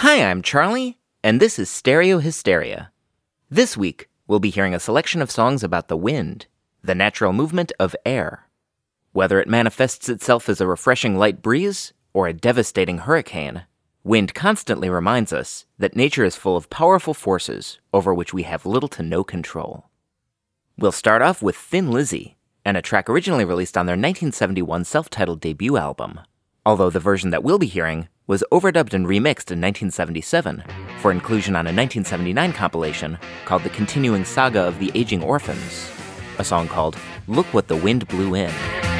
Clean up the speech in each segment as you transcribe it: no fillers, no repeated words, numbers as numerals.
Hi, I'm Charlie, and this is Stereo Hysteria. This week, we'll be hearing a selection of songs about the wind, the natural movement of air. Whether it manifests itself as a refreshing light breeze or a devastating hurricane, wind constantly reminds us that nature is full of powerful forces over which we have little to no control. We'll start off with Thin Lizzy, and a track originally released on their 1971 self-titled debut album, although the version that we'll be hearing was overdubbed and remixed in 1977 for inclusion on a 1979 compilation called The Continuing Saga of the Aging Orphans, a song called Look What the Wind Blew In.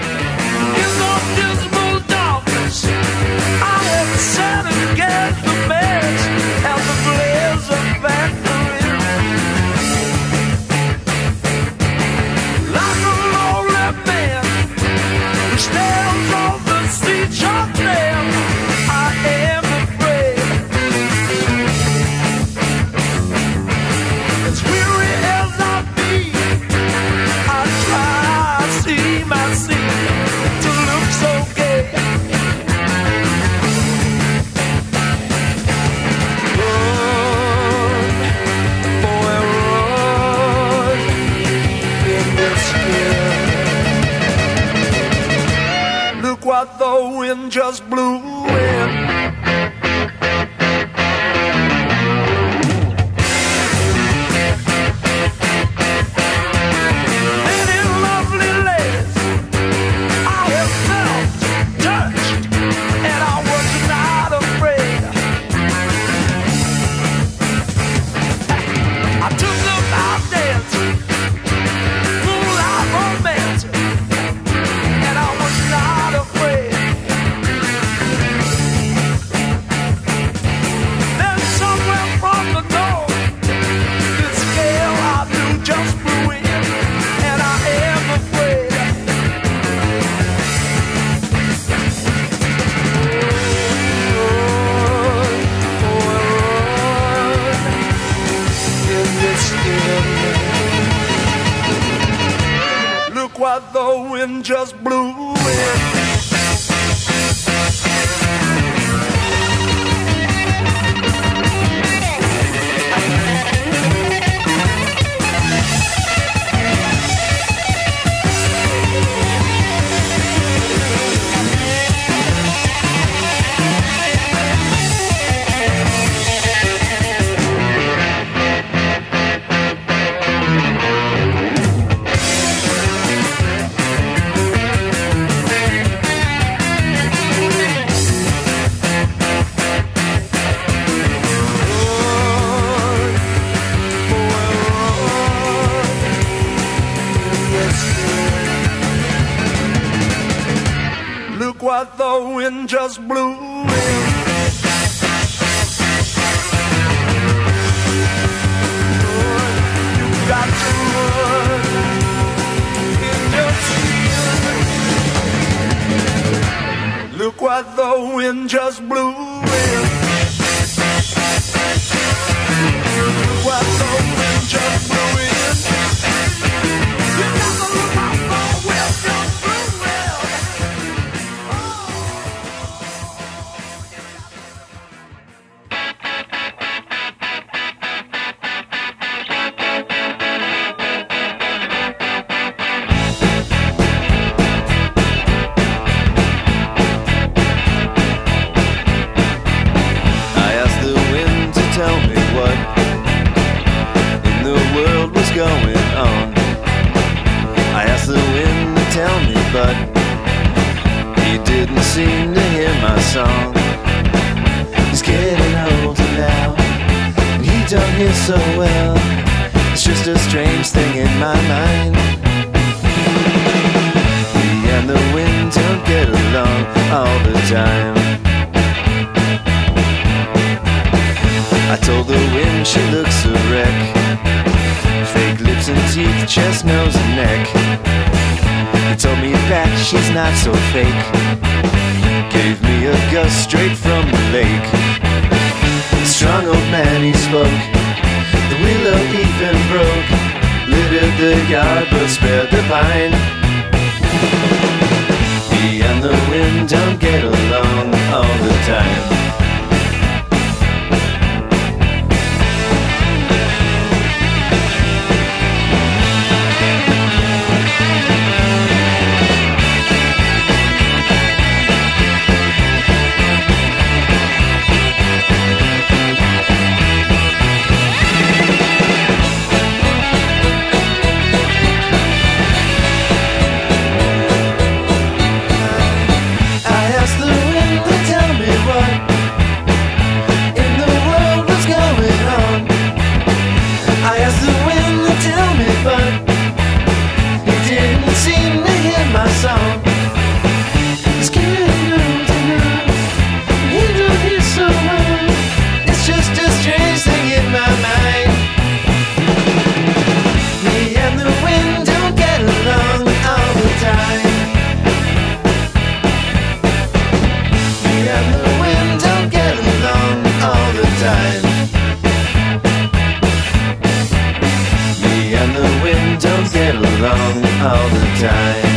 What the wind just blew in. What the wind just blew in. What the wind just blew in. You got to run in your skin. Look what the wind just blew in. Look what the wind just blew in. You got to look out for the wind just blew in. Seem to hear my song. He's getting older now, and he don't hear so well. It's just a strange thing in my mind. Me and the wind don't get along all the time. I told the wind she looks a wreck. Fake lips and teeth, chest, nose and neck. He told me that she's not so fake. Gave me a gust straight from the lake. Strong old man he spoke. The willow even broke. Littered the yard but spared the pine. Me and the wind don't get along all the time. time. Me and the wind don't get along all the time.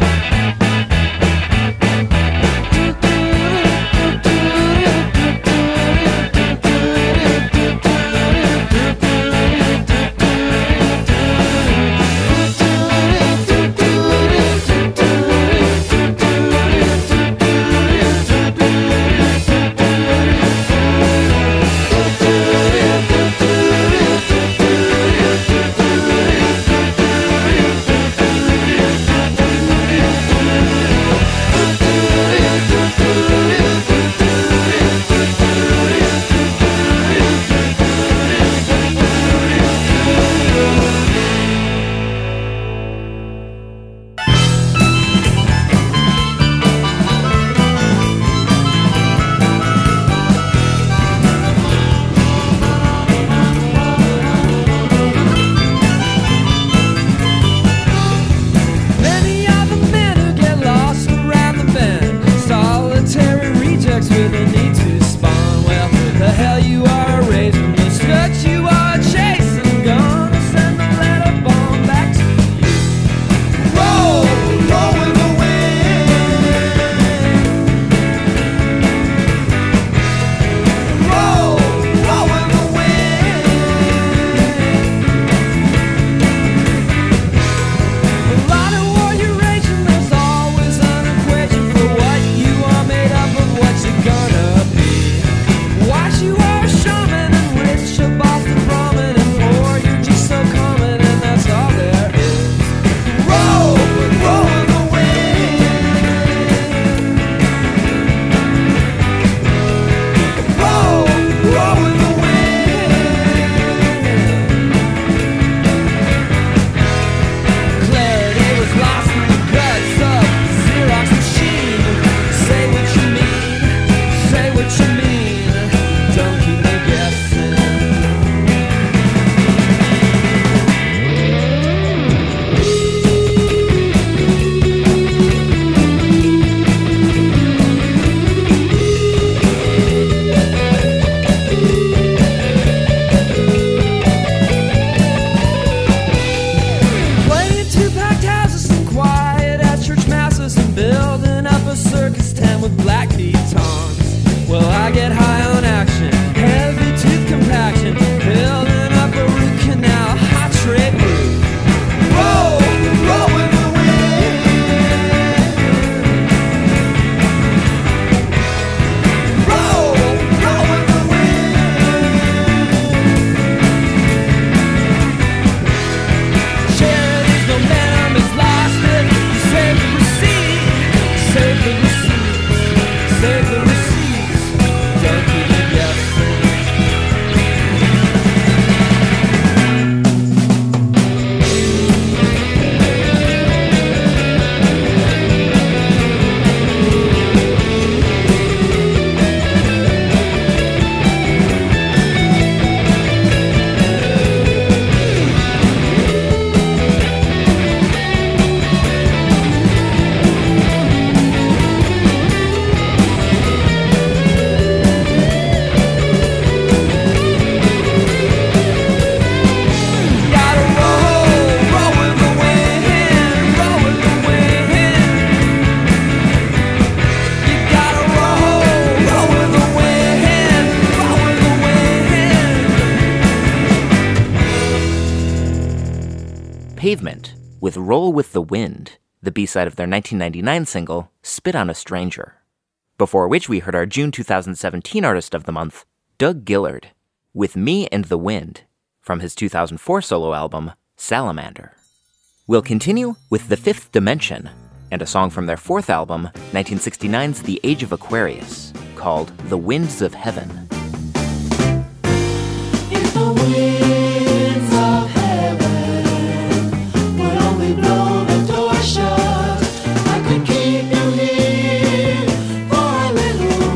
Pavement with Roll with the Wind, the B-side of their 1999 single, Spit on a Stranger. Before which we heard our June 2017 Artist of the Month, Doug Gillard, with Me and the Wind, from his 2004 solo album, Salamander. We'll continue with The Fifth Dimension, and a song from their fourth album, 1969's The Age of Aquarius, called The Winds of Heaven. If the winds of heaven would only blow the door shut, I could keep you here for a little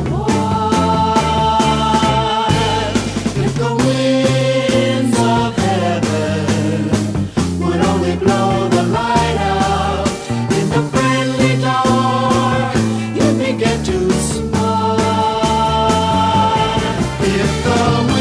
while. If the winds of heaven would only blow the light out in the friendly dark, you'd begin to smile. If the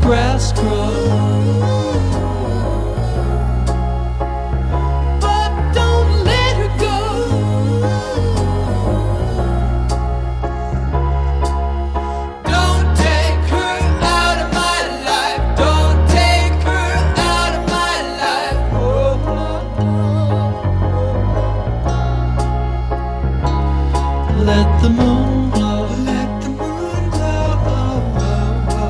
grass grows. But don't let her go. Don't take her out of my life. Don't take her out of my life. Let the moon glow. Let the moon glow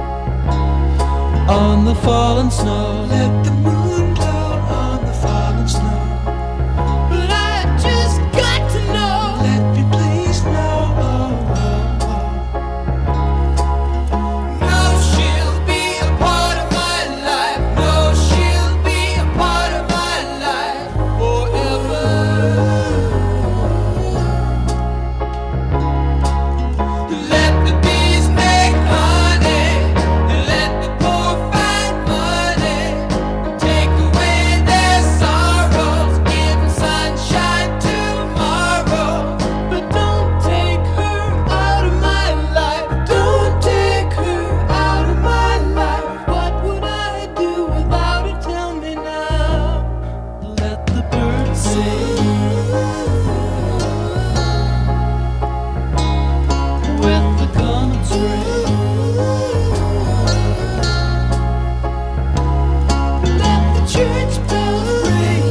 on the fallen snow. Let the moon glow on the fallen snow. But I just got to know. Let me please know. No, she'll be a part of my life. No, she'll be a part of my life forever. Let the bees make honey, let the poor find money, take away their sorrows, give them sunshine tomorrow. But don't take her out of my life. Don't take her out of my life. What would I do without her? Tell me now. Let the birds sing when the comets ring. Let the church bells ring.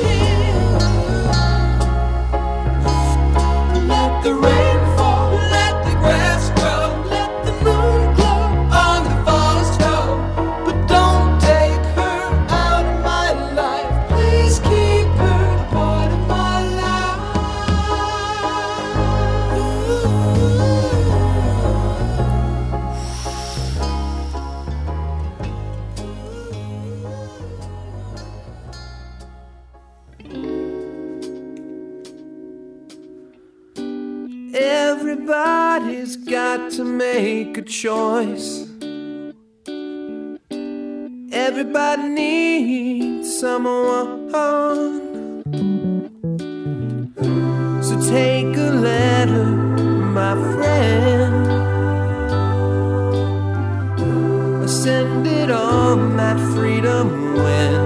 Let the rain fall. Let the grass grow. Let the moon glow on the fallen snow. But don't take her out of my life. Please keep her a part of my life. Everybody's got to make a choice. Everybody needs someone. So take a letter, my friend. Send it on that freedom wind.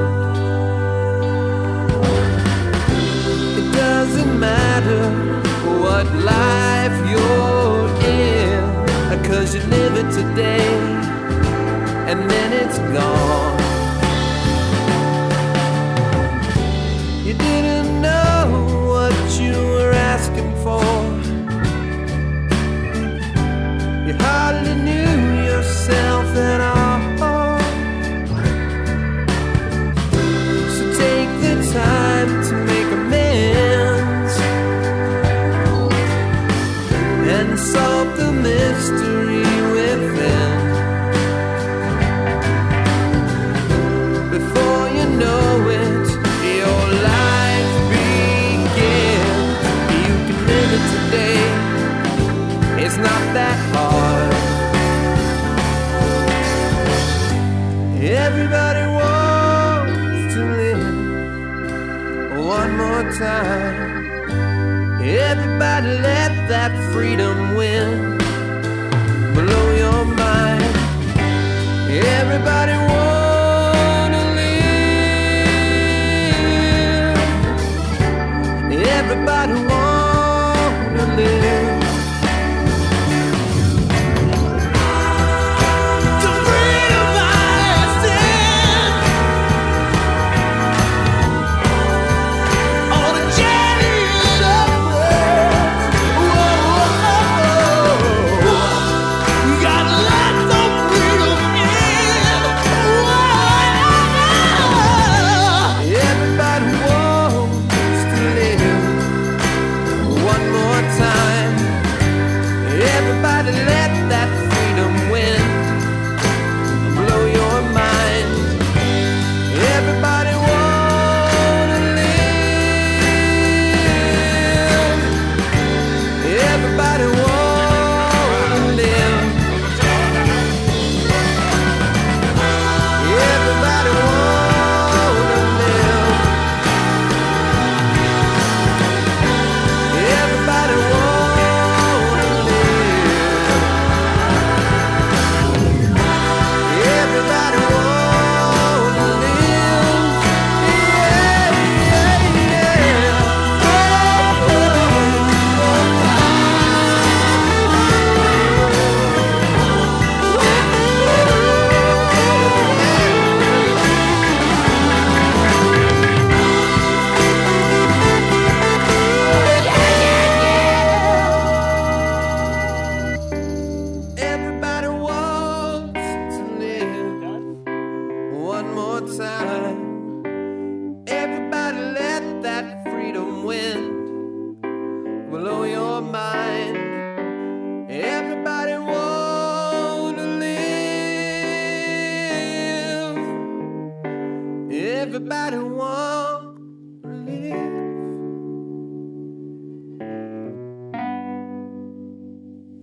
It doesn't matter what life you're in, 'cause you live it today and then it's gone. You didn't know what you were asking for. You hardly knew yourself at all. So take the time to make amends and solve the mystery within. Before you know it, your life begins. You can live it today. It's not that hard. Everybody wants to live one more time. Everybody let that freedom win. Blow your mind. Everybody wanna live. Everybody wanna live. The freedom I send on a journey of words. You gotta let the freedom in. Everybody wants to live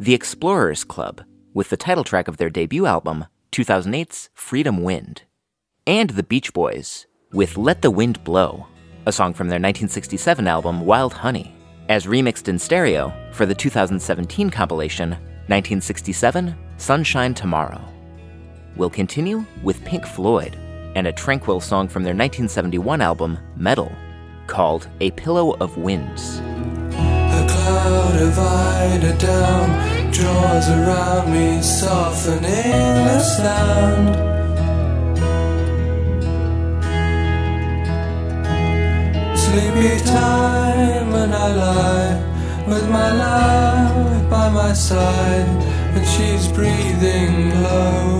The Explorers Club, with the title track of their debut album, 2008's Freedom Wind. And the Beach Boys, with Let the Wind Blow, a song from their 1967 album Wild Honey, as remixed in stereo for the 2017 compilation 1967 Sunshine Tomorrow. We'll continue with Pink Floyd and a tranquil song from their 1971 album Metal, called A Pillow of Winds. A cloud of eider down draws around me, softening the sound. Sleepy time and I lie with my love by my side, and she's breathing low,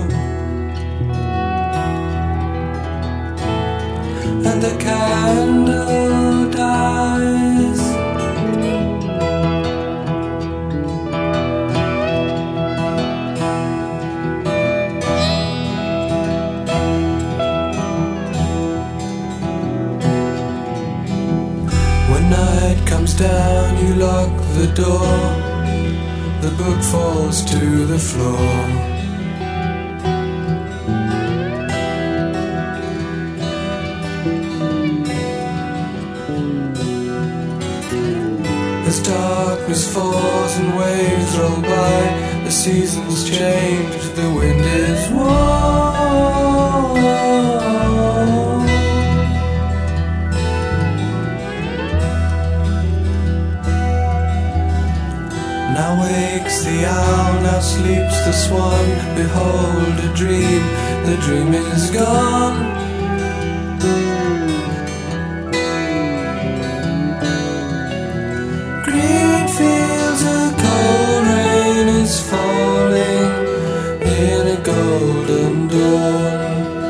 and the candle dies. When night comes down, you lock the door, the book falls to the floor. As darkness falls and waves roll by, the seasons change, the wind is warm. Now wakes the owl, now sleeps the swan. Behold a dream, the dream is gone. Green fields, a cold rain is falling in a golden dawn.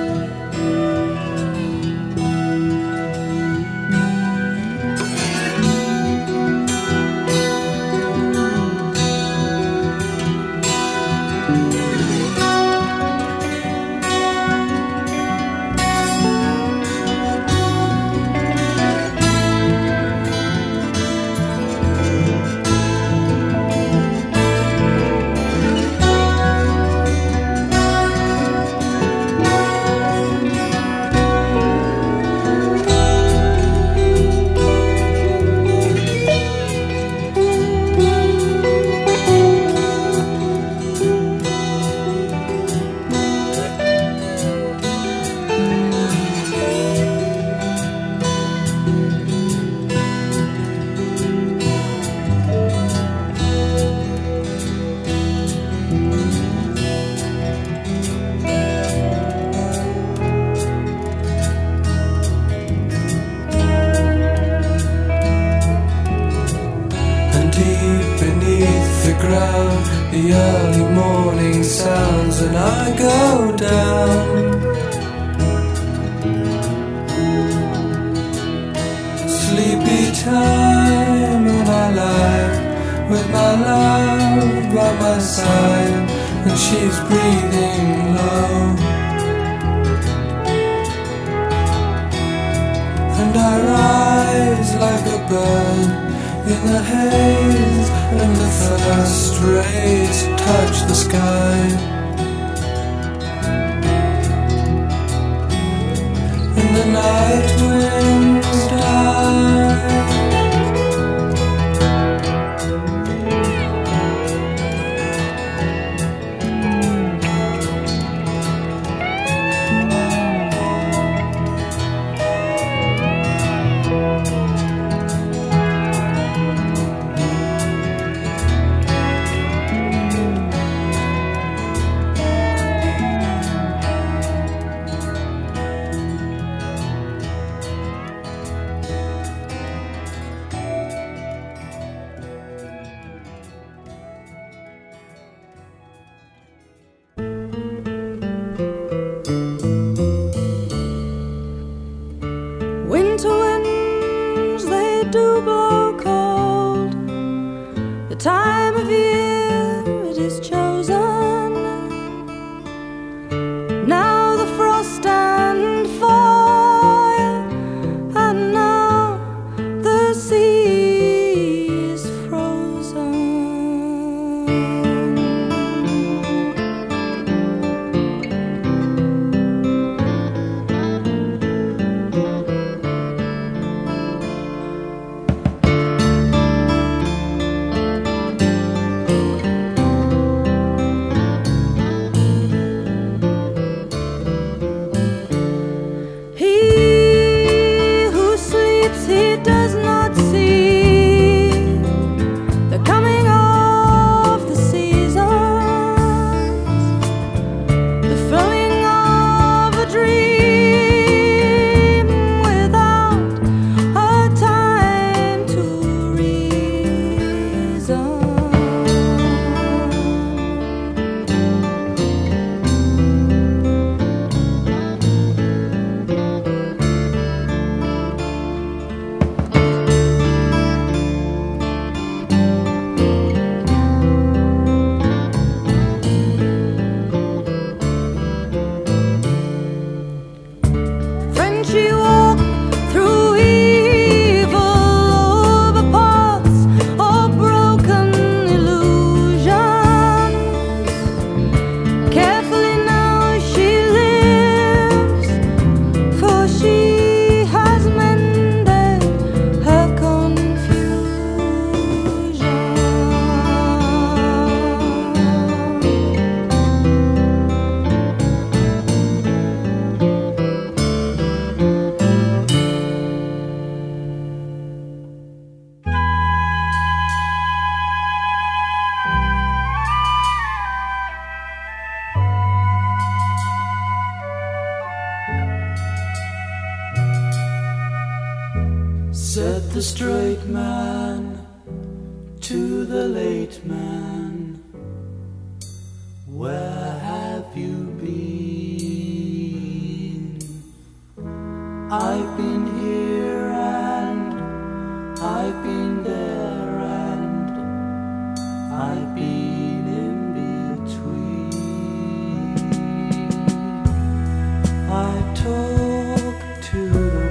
The early morning sounds and I go down. Sleepy time and I lie with my love by my side, and she's breathing low, and I rise like a bird in the haze, and the first rays touch the sky, and the night winds die. Winter winds, they do blow cold. The time of year it is chosen. Now the frost and fire, and now the sea is frozen. Said the straight man to the late man, where have you been? I've been here and I've been there and I've been in between. I talk to the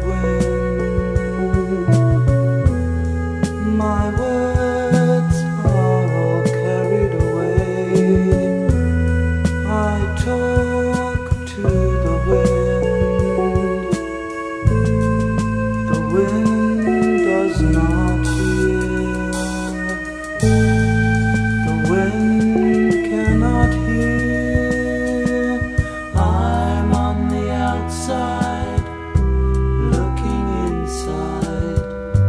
wind, my words are all carried away. I talk to the wind does not hear, the wind cannot hear. I'm on the outside, looking inside.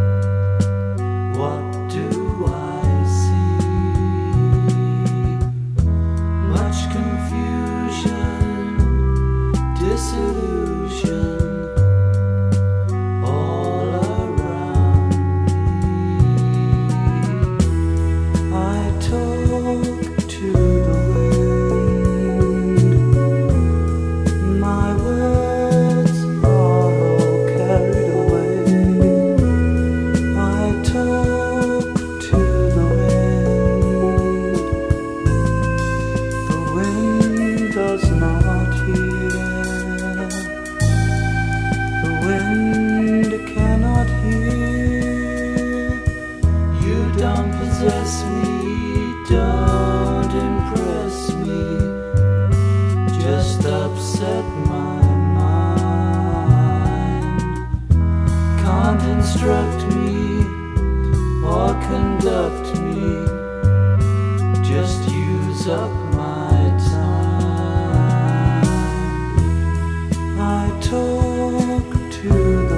What do I see? Much confusion, disillusion, all around me. I talk to the wind, my words are all carried away. I talk to the wind does not hear, the wind cannot hear. You don't possess me, don't impress me, just upset my mind. Can't instruct me or conduct me, just use up my time. I talk to the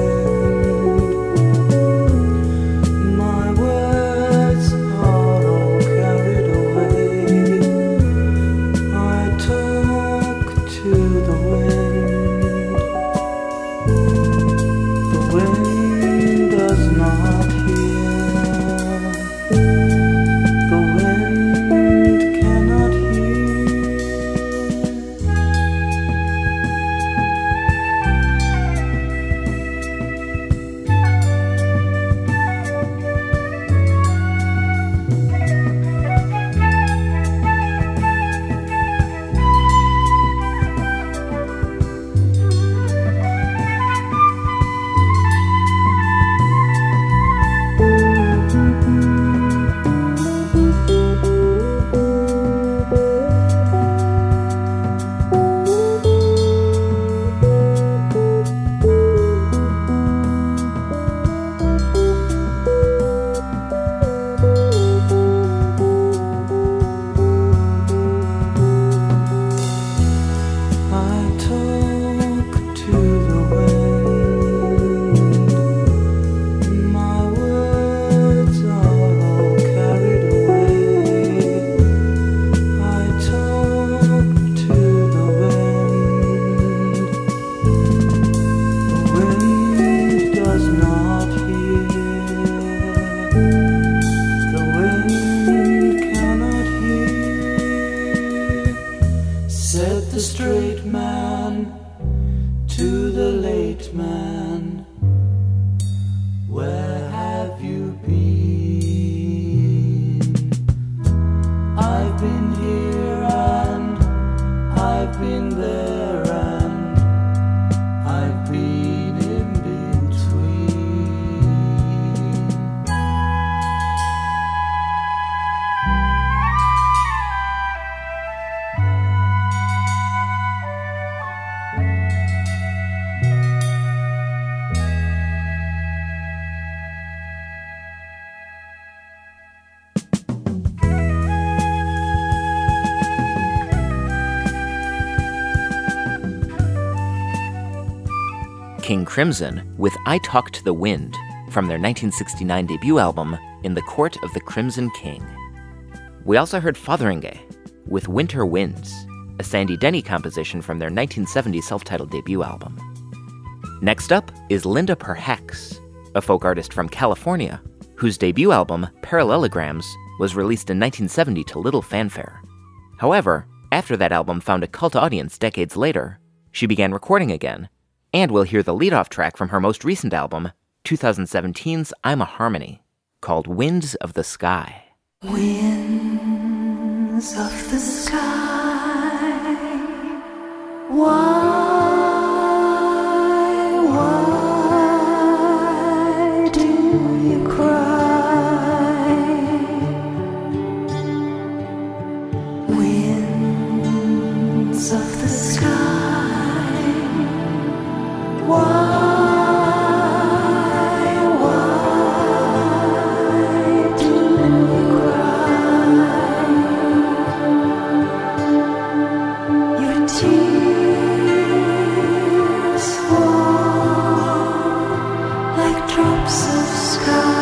wind, my words are all carried away. I talk to the wind does not hear, the wind cannot hear. King Crimson with I Talk to the Wind from their 1969 debut album In the Court of the Crimson King. We also heard Fotheringay with Winter Winds, a Sandy Denny composition from their 1970 self-titled debut album. Next up is Linda Per Hex, a folk artist from California, whose debut album, Parallelograms, was released in 1970 to little fanfare. However, after that album found a cult audience decades later, she began recording again, and we'll hear the lead-off track from her most recent album, 2017's I'm a Harmony, called Winds of the Sky. Winds of the sky, why do you cry? Winds of the sky, why do you cry? Your tears fall like drops of sky.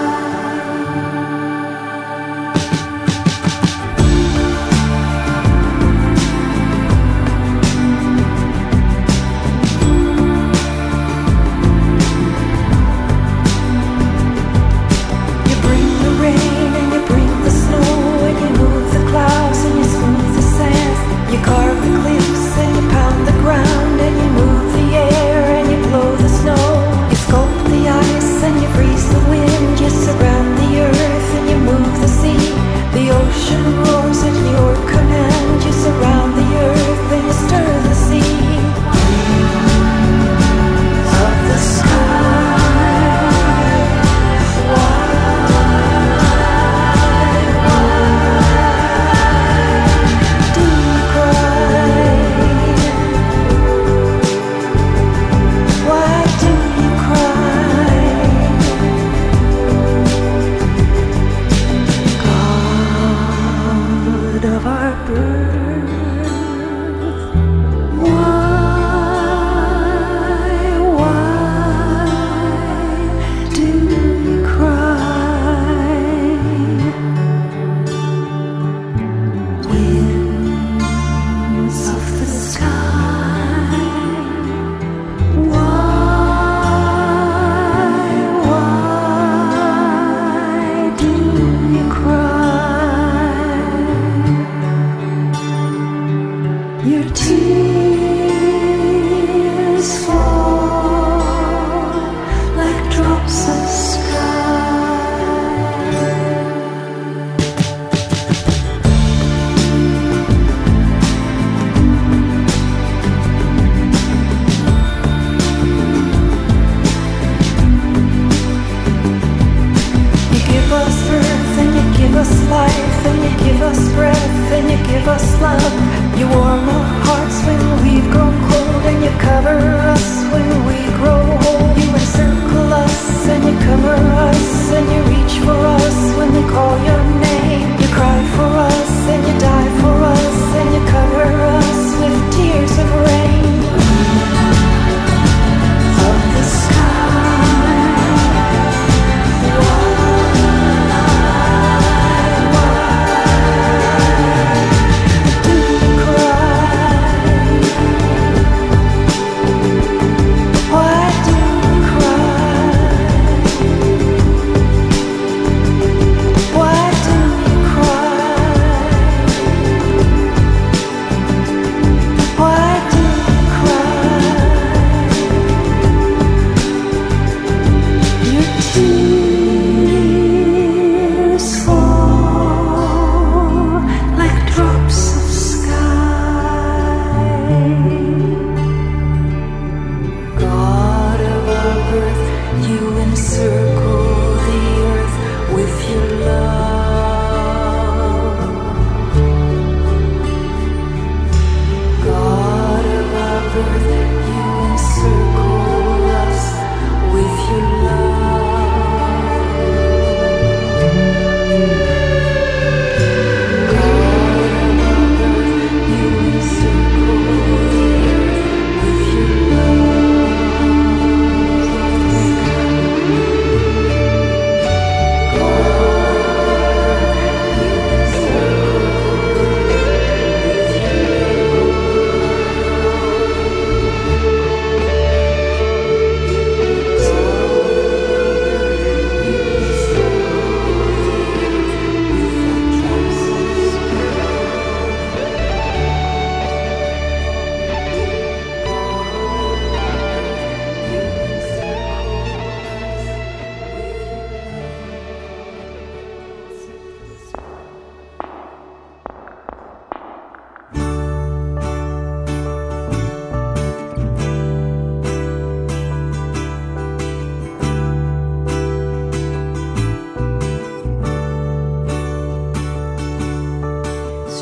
You bring the rain and you bring the snow, and you move the clouds and you smooth the sands. You carve the cliffs and you pound the ground, and you move the air and you blow the snow. You sculpt the ice and you freeze the wind. You surround the earth and you move the sea. The ocean roars at your command. You surround the earth and you stir the sea. Winds of the sky, why do you cry? Why do you cry? God of our birth, why do you cry? Winds of the sky, why do you cry? Your tears fall like drops of sky. You give us earth and you give us life and you give us breath and you give us love. You warm our hearts when we've grown cold and you cover us when we grow old. You encircle us and you cover us and you reach for us when we call your name. You cry for us and you die for us and you cover us with tears of rain. Of the sky, why do you cry? Why do you cry? Why do you cry? Why do you cry? Your tears fall like drops of sky. God of our birth, you encircle the earth with your love. God of our birth, you encircle us with your love. God of our birth, you encircle the earth with your love.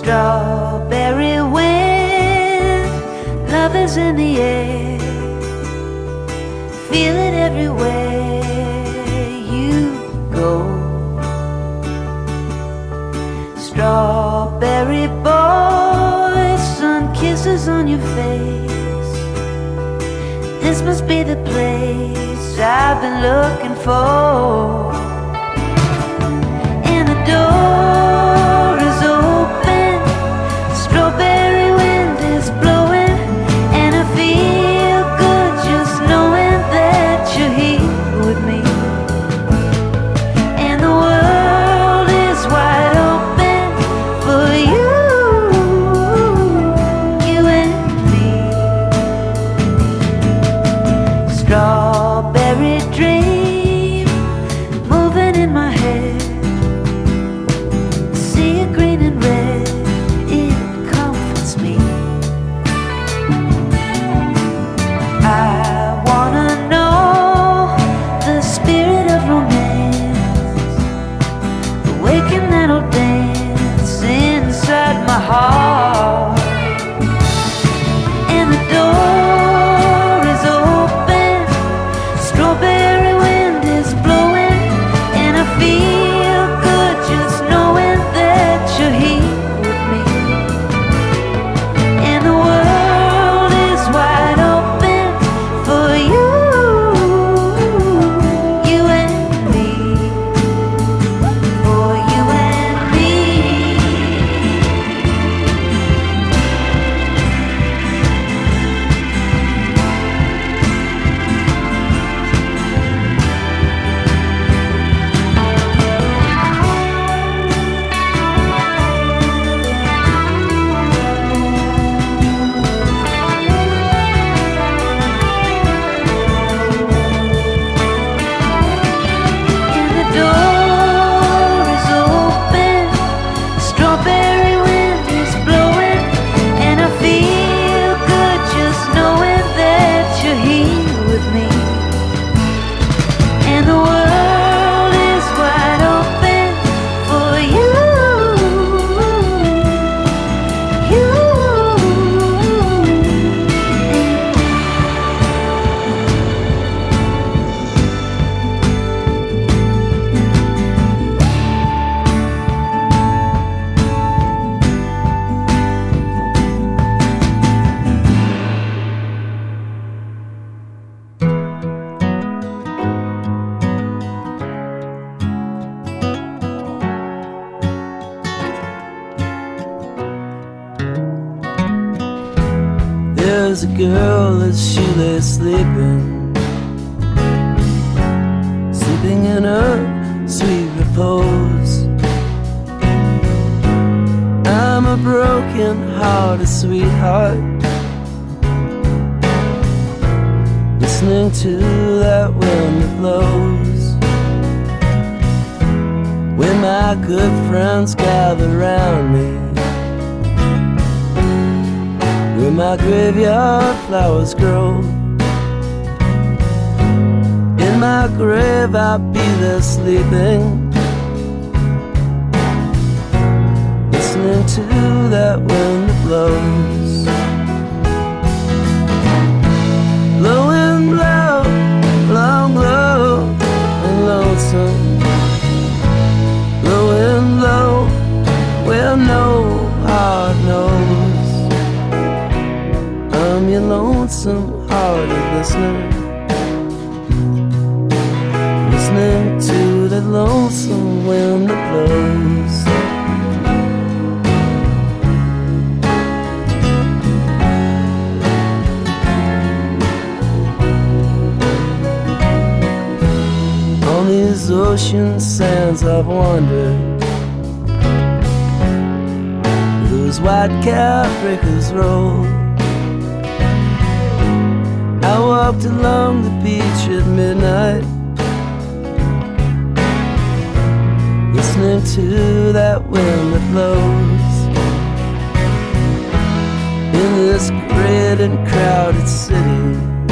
Strawberry wind, love is in the air. Feel it everywhere you go. Strawberry boy, sun kisses on your face. This must be the place I've been looking for. And the door is open, strawberry wind is blowing, and I feel good just knowing that you're here with me. And the world is wide open for you, you and me. Strawberry dream moving in my head. See it green and red, it comforts me. I wanna know the spirit of romance, awaken that old dance inside my heart. And the door is open, strawberry wind is blowing, and I feel good just knowing that you're here with me. And the world is wide open for you, you and me, for you and me. And the door is open, strawberry wind is blowing, and I feel good just knowing that you're here with me. And the world is wide open for you, you. There's a girl as she lay sleeping, sleeping in her sweet repose. I'm a broken-hearted sweetheart, listening to that wind that blows. When my good friends gather round me, where my graveyard flowers grow, in my grave I'll be there sleeping, listening to that wind that blows. Blowing, blow, long blow, and lonesome. Blowing low, where no heart knows. I'm your lonesome-hearted listener, listening to the lonesome wind that blows. On these ocean sands I've wandered, those white-capped breakers roll. I walked along the beach at midnight, listening to that wind that blows. In this great and crowded city,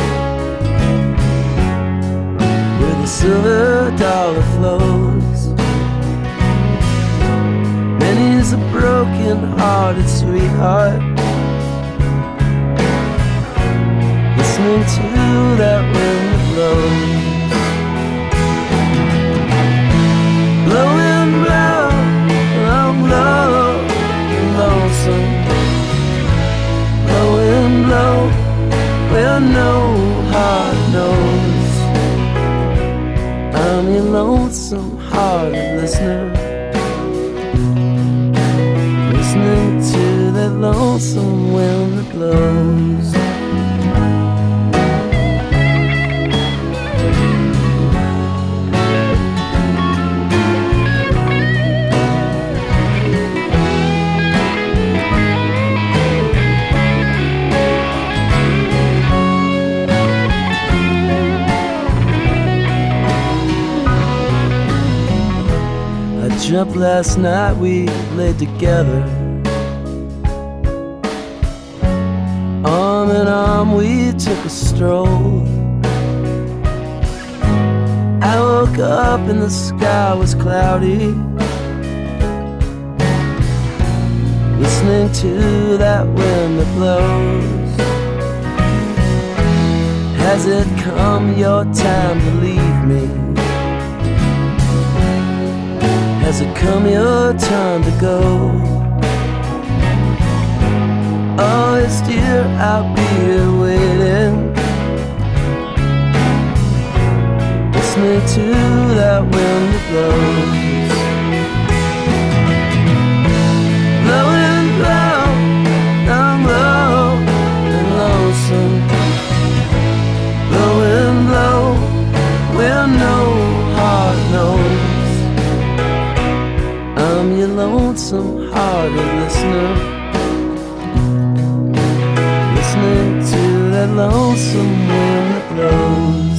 where the silver dollar flows, many's a broken broken-hearted sweetheart, listening to that wind that blows. Blowing, blow, long blow, lonesome. Blowing, blow, where no heart knows. I'm your lonesome-hearted listener, listening to that lonesome wind that blows. Jumped last night, we laid together, arm in arm we took a stroll. I woke up and the sky was cloudy, listening to that wind that blows. Has it come your time to leave me? Has it come your time to go? Oh, yes dear, I'll be here waiting, listening to that wind that blows. Blowing, blow, long blow and lonesome. Blowing, blow, where no heart knows. I'm your lonesome-hearted listener, listening to that lonesome wind that blows.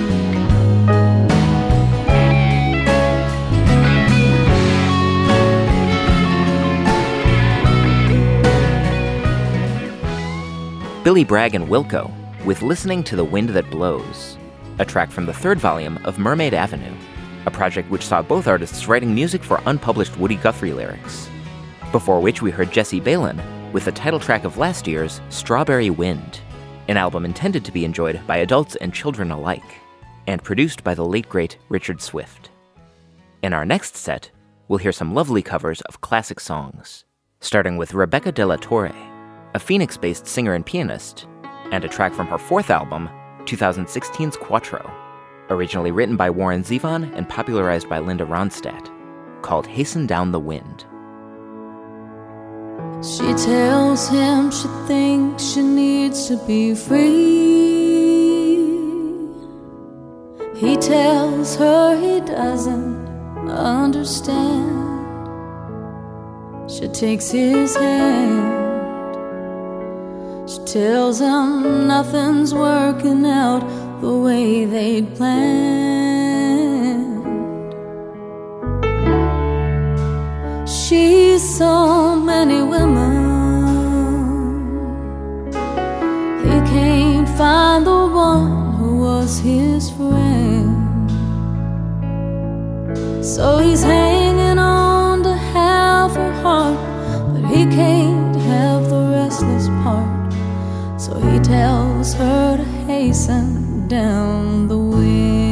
Billy Bragg and Wilco with Listening to the Wind That Blows, a track from the third volume of Mermaid Avenue, a project which saw both artists writing music for unpublished Woody Guthrie lyrics. Before which we heard Jesse Balin with the title track of last year's Strawberry Wind, an album intended to be enjoyed by adults and children alike, and produced by the late great Richard Swift. In our next set, we'll hear some lovely covers of classic songs, starting with Rebecca De La Torre, a Phoenix-based singer and pianist, and a track from her fourth album, 2016's Quattro, originally written by Warren Zevon and popularized by Linda Ronstadt, called Hasten Down the Wind. She tells him she thinks she needs to be free. He tells her he doesn't understand. She takes his hand. She tells him nothing's working out the way they'd planned. She saw many women. He can't find the one who was his friend. So he's hanging on to half her heart, but he can't have the restless part. So he tells her to hasten down the wind.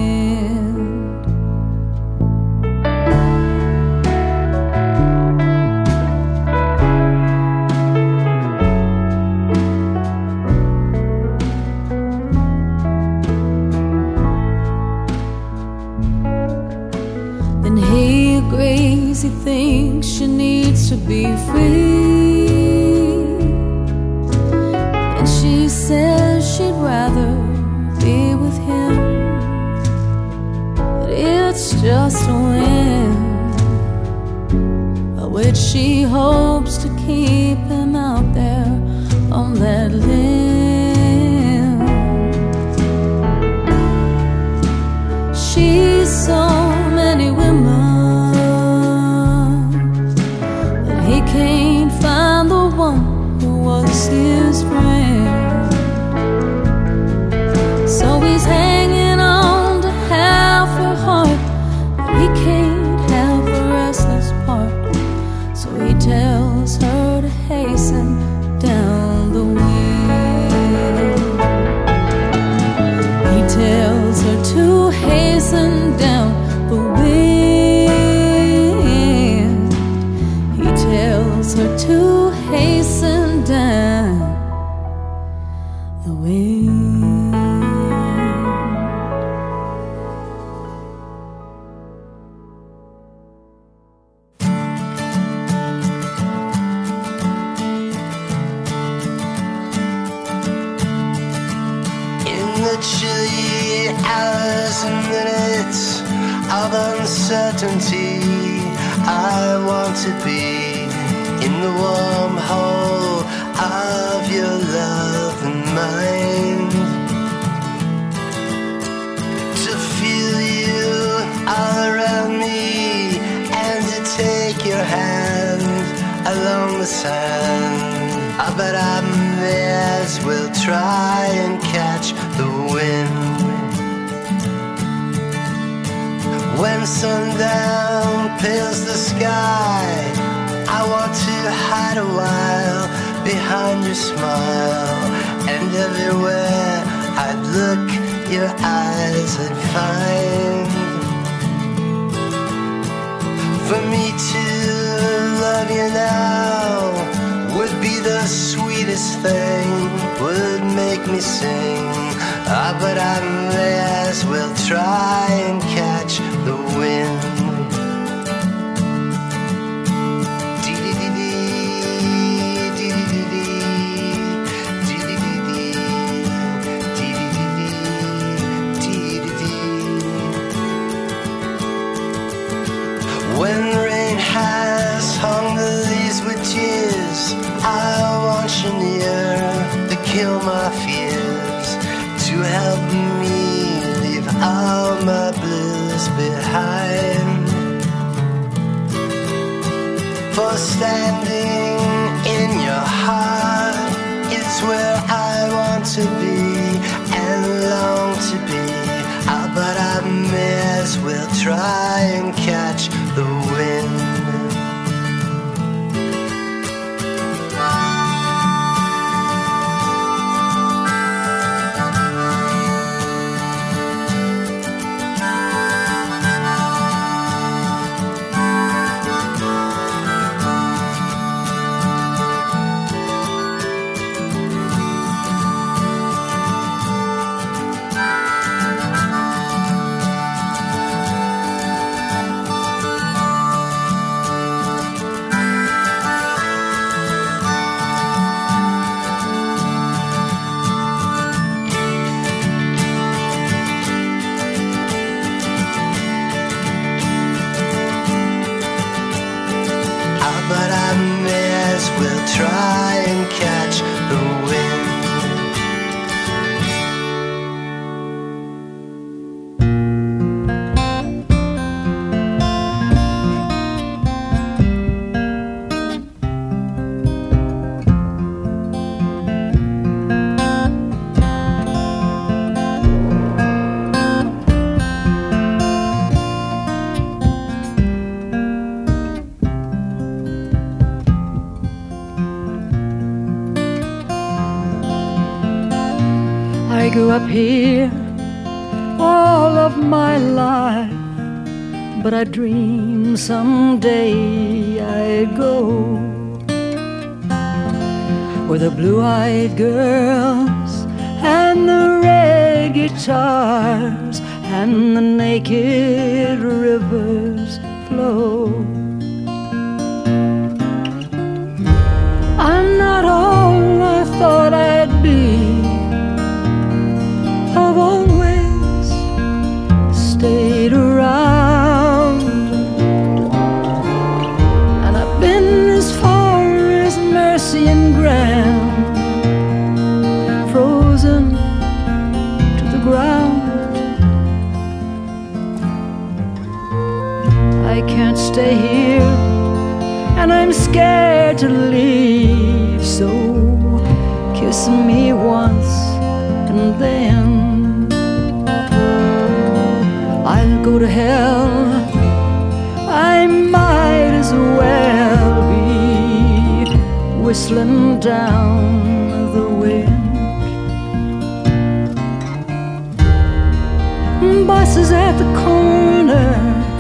Then he agrees, he thinks she needs to be free. And she says she'd rather be with him, but it's just a wind by which she hopes to keep him out there on that limb. She saw many women, but he can't find the one who was his friend. So he's hanging on to half her heart, but he can't have the restless part. So he tells her certainty. I want to be in the warm hole of your love and mind, to feel you all around me and to take your hand along the sand. But I may as well try and catch the wind. When sundown pales the sky, I want to hide a while behind your smile. And everywhere I'd look, your eyes I'd find. For me to love you now would be the sweetest thing, would make me sing. But I may as well try and catch the wind. When rain has hung the leaves with tears, I want you near to kill my fears, to help me leave all my blues behind. For standing in your heart, it's where I want to be and long to be. But I may as well try and catch the wind. But I may as well try and catch the wind. I grew up here all of my life, but I dreamed someday I'd go where the blue-eyed girls and the red guitars and the naked rivers flow. I'm not all I thought I'd be. I've always stayed around, and I've been as far as Mercy and Grand, frozen to the ground. I can't stay here, and I'm scared to leave, so kiss me once and then I'll go to hell. I might as well be whistling down the wind. Buses at the corner,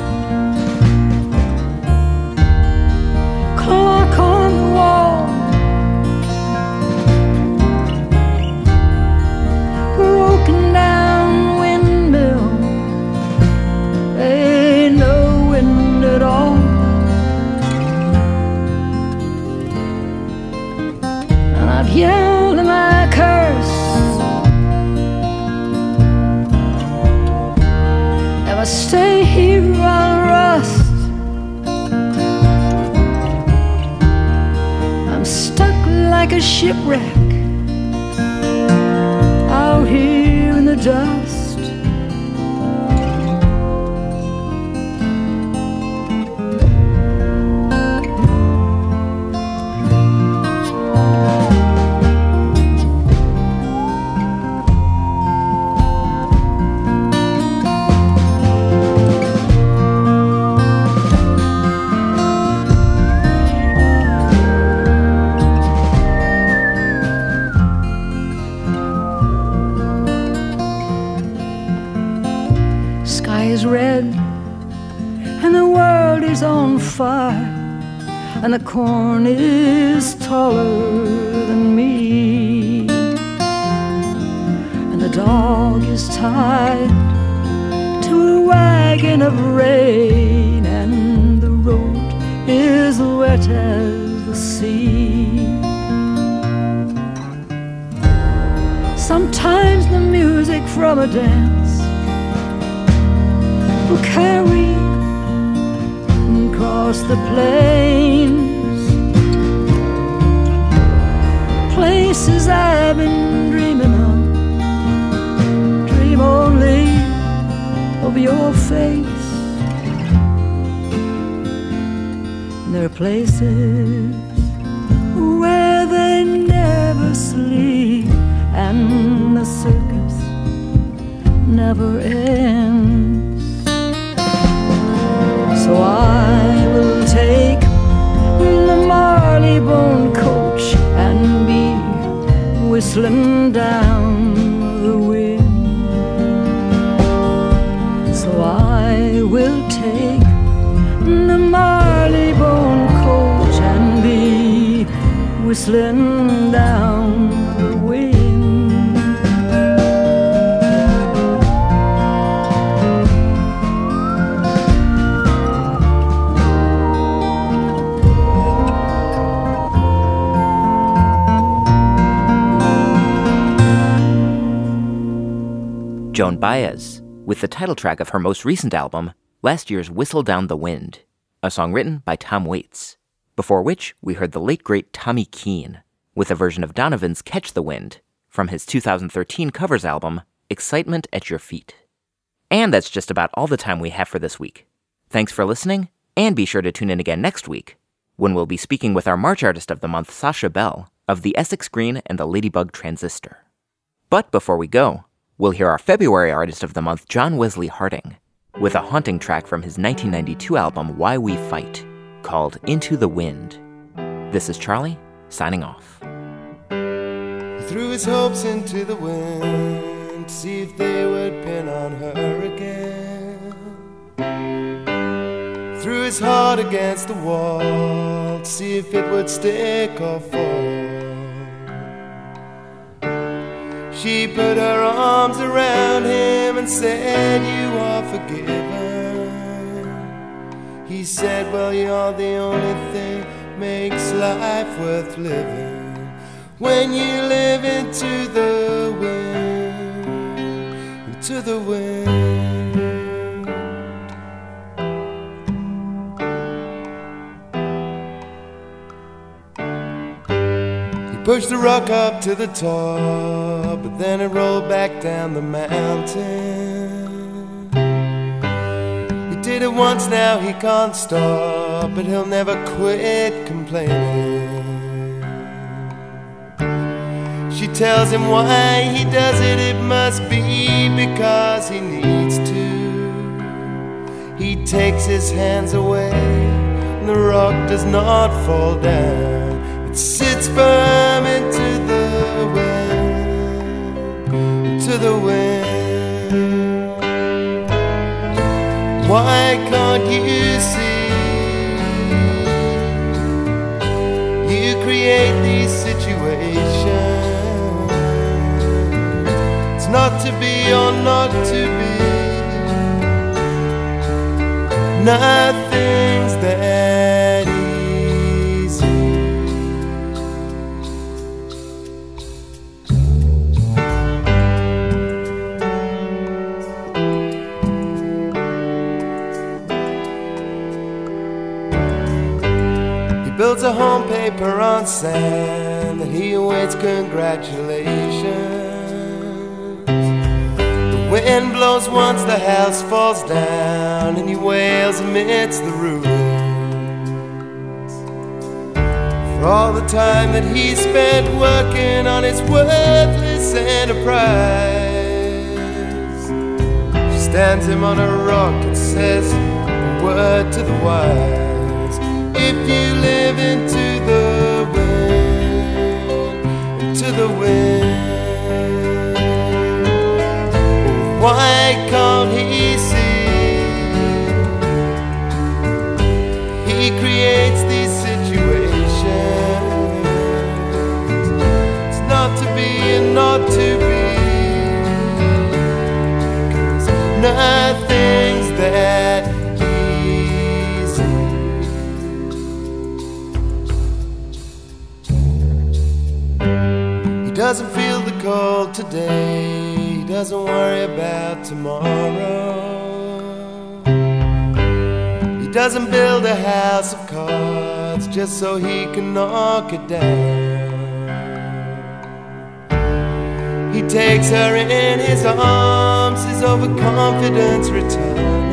clock on the wall, broken down windmill, ain't no wind at all. And I've yelled and I cursed, if I stay here I'll rust like a shipwreck out here in the dust. Red and the world is on fire and the corn is taller than me and the dog is tied to a wagon of rain and the road is wet as the sea. Sometimes the music from a dance will carry across the plains places I've been dreaming of. Dream only of your face. And there are places where they never sleep and the circus never ends. So I will take the Marleybone coach and be whistling down the wind. So I will take the Marleybone coach and be whistling down the wind. Joan Baez, with the title track of her most recent album, last year's Whistle Down the Wind, a song written by Tom Waits, before which we heard the late great Tommy Keene, with a version of Donovan's Catch the Wind, from his 2013 covers album, Excitement at Your Feet. And that's just about all the time we have for this week. Thanks for listening, and be sure to tune in again next week, when we'll be speaking with our March Artist of the Month, Sasha Bell, of the Essex Green and the Ladybug Transistor. But before we go, we'll hear our February Artist of the Month, John Wesley Harding, with a haunting track from his 1992 album, Why We Fight, called Into the Wind. This is Charlie, signing off. He threw his hopes into the wind, see if they would pin on her again. Threw his heart against the wall, see if it would stick or fall. She put her arms around him and said, "You are forgiven." He said, "Well, you're the only thing makes life worth living. When you live into the wind, into the wind." Pushed the rock up to the top, but then it rolled back down the mountain. He did it once, now he can't stop, but he'll never quit complaining. She tells him why he does it, it must be because he needs to. He takes his hands away, and the rock does not fall down. It sits firm into the wind, into the wind. Why can't you see? You create these situations. It's not to be or not to be. Nothing's that easy. Builds a home paper on sand time that he awaits congratulations. The wind blows once the house falls down, and he wails amidst the ruins for all the time that he spent working on his worthless enterprise. She stands him on a rock and says a word to the wise: if you live into the wind, into the wind, why can't he see? He creates these situations. It's not to be and not to be, 'cause nothing's that easy. He doesn't feel the cold today, he doesn't worry about tomorrow. He doesn't build a house of cards just so he can knock it down. He takes her in his arms, his overconfidence returns.